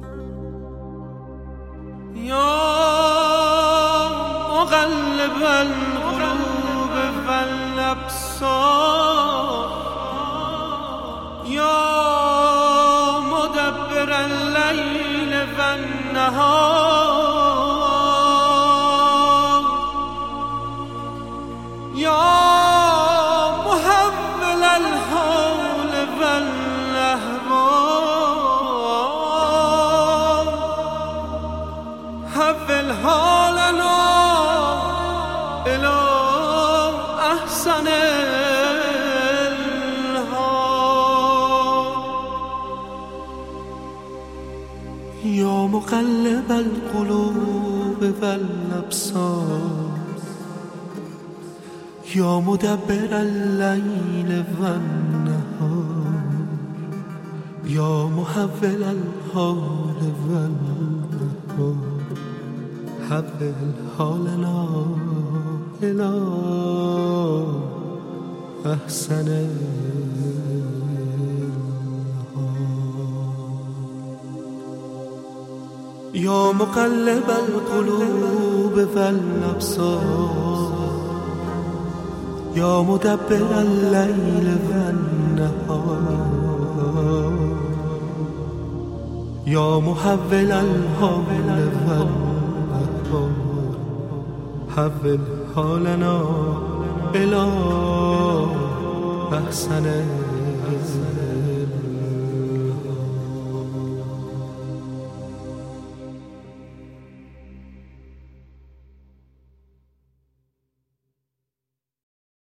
یا مقلب القلوب والابصار یا مدبر اللیل والنهار یا محول الحول والاحوال حول حالنا الى احسن الحال یا مقلب القلوب والابصار یا مدبر اللیل والنهار یا محول الحال والنهار حول حالنا الى احسن الحال یا مقلب القلوب والابصار یا مدبر اللیل والنهار یا محول الحال والنهار حول حالنا الى احسن